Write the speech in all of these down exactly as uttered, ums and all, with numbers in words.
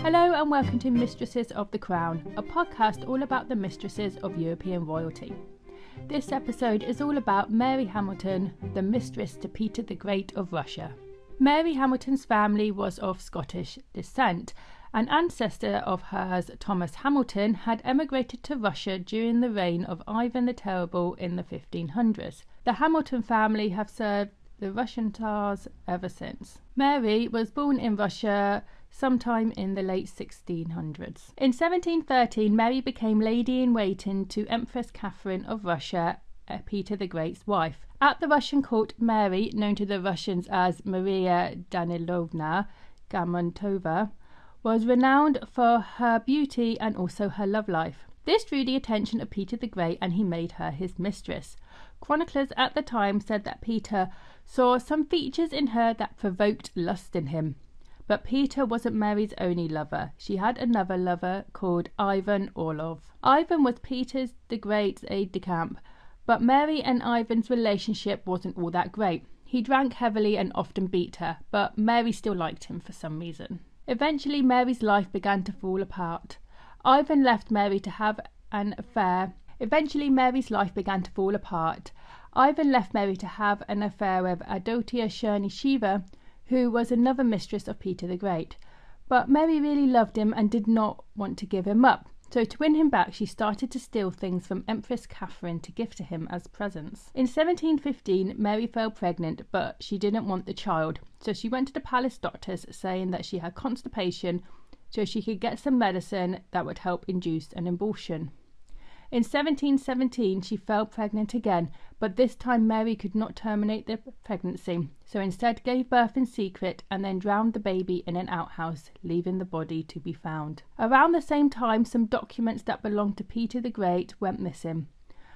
Hello and welcome to Mistresses of the Crown, a podcast all about the mistresses of European royalty. This episode is all about Mary Hamilton, the mistress to Peter the Great of Russia. Mary Hamilton's family was of Scottish descent. An ancestor of hers, Thomas Hamilton, had emigrated to Russia during the reign of Ivan the Terrible in the fifteen hundreds. The Hamilton family have served the Russian Tsars ever since. Mary was born in Russia sometime in the late sixteen hundreds. In seventeen thirteen, Mary became lady-in-waiting to Empress Catherine of Russia, Peter the Great's wife. At the Russian court, Mary, known to the Russians as Maria Danilovna Gamontova, was renowned for her beauty and also her love life. This drew the attention of Peter the Great and he made her his mistress. Chroniclers at the time said that Peter saw some features in her that provoked lust in him. But Peter wasn't Mary's only lover. She had another lover called Ivan Orlov. Ivan was Peter the Great's aide-de-camp, but Mary and Ivan's relationship wasn't all that great. He drank heavily and often beat her, but Mary still liked him for some reason. Eventually, Mary's life began to fall apart. Ivan left Mary to have an affair. Eventually, Mary's life began to fall apart. Ivan left Mary to have an affair with Avdotia Chernysheva, who was another mistress of Peter the Great. But Mary really loved him and did not want to give him up. So to win him back, she started to steal things from Empress Catherine to give to him as presents. In seventeen fifteen, Mary fell pregnant, but she didn't want the child. So she went to the palace doctors saying that she had constipation, so she could get some medicine that would help induce an abortion. In seventeen seventeen, she fell pregnant again, but this time Mary could not terminate the pregnancy, so instead gave birth in secret and then drowned the baby in an outhouse, leaving the body to be found. Around the same time, some documents that belonged to Peter the Great went missing.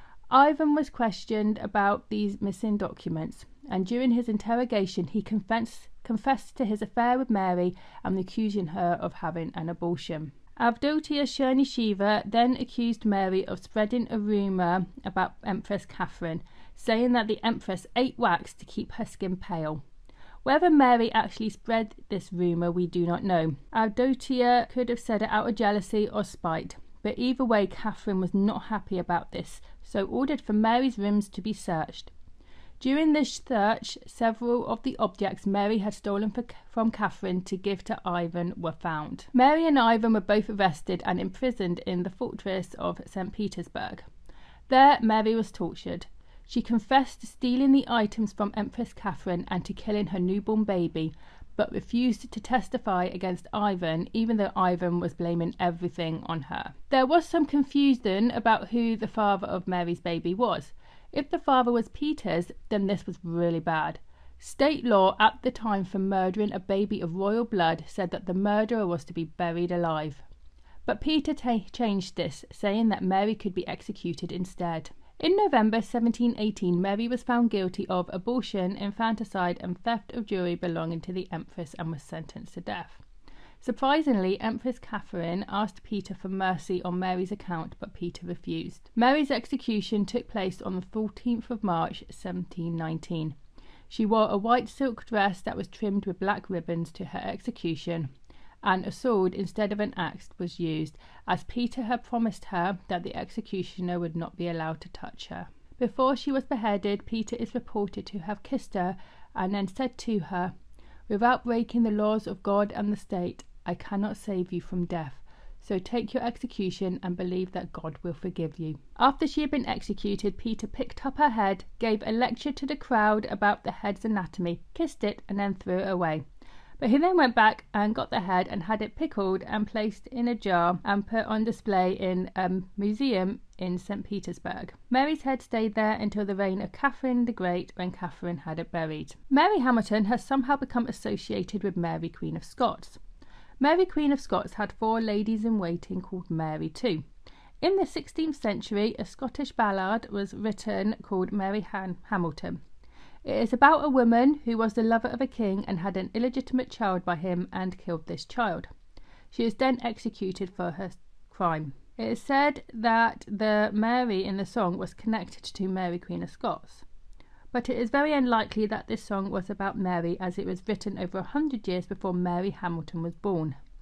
Ivan was questioned about these missing documents, and during his interrogation he confessed, confessed to his affair with Mary and accusing her of having an abortion. Avdotia Chernysheva then accused Mary of spreading a rumour about Empress Catherine, saying that the Empress ate wax to keep her skin pale. Whether Mary actually spread this rumour, we do not know. Avdotia could have said it out of jealousy or spite, but either way, Catherine was not happy about this, so ordered for Mary's rooms to be searched. During this search, several of the objects Mary had stolen for, from Catherine to give to Ivan were found. Mary and Ivan were both arrested and imprisoned in the fortress of Saint Petersburg. There, Mary was tortured. She confessed to stealing the items from Empress Catherine and to killing her newborn baby, but refused to testify against Ivan, even though Ivan was blaming everything on her. There was some confusion about who the father of Mary's baby was. If the father was Peter's, then this was really bad. State law at the time for murdering a baby of royal blood said that the murderer was to be buried alive. But Peter t- changed this, saying that Mary could be executed instead. In November seventeen eighteen, Mary was found guilty of abortion, infanticide and theft of jewelry belonging to the Empress and was sentenced to death. Surprisingly, Empress Catherine asked Peter for mercy on Mary's account, but Peter refused. Mary's execution took place on the fourteenth of March seventeen nineteen. She wore a white silk dress that was trimmed with black ribbons to her execution, and a sword instead of an axe was used, as Peter had promised her that the executioner would not be allowed to touch her. Before she was beheaded, Peter is reported to have kissed her and then said to her, "Without breaking the laws of God and the state, I cannot save you from death, so take your execution and believe that God will forgive you." After she had been executed, Peter picked up her head, gave a lecture to the crowd about the head's anatomy, kissed it and then threw it away. But he then went back and got the head and had it pickled and placed in a jar and put on display in a museum in Saint Petersburg. Mary's head stayed there until the reign of Catherine the Great, when Catherine had it buried. Mary Hamilton has somehow become associated with Mary Queen of Scots. Mary Queen of Scots had four ladies-in-waiting called Mary too. In the sixteenth century, a Scottish ballad was written called Mary Han- Hamilton. It is about a woman who was the lover of a king and had an illegitimate child by him and killed this child. She is then executed for her crime. It is said that the Mary in the song was connected to Mary Queen of Scots. but it is very unlikely that this song was about Mary, as it was written over a hundred years before Mary Hamilton was born.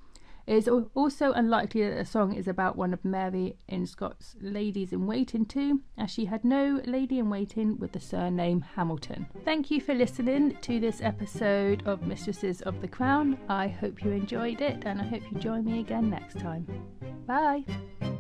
It is also unlikely that the song is about one of Mary in Scott's ladies-in-waiting too, as she had no lady-in-waiting with the surname Hamilton. Thank you for listening to this episode of Mistresses of the Crown. I hope you enjoyed it, and I hope you join me again next time. Bye!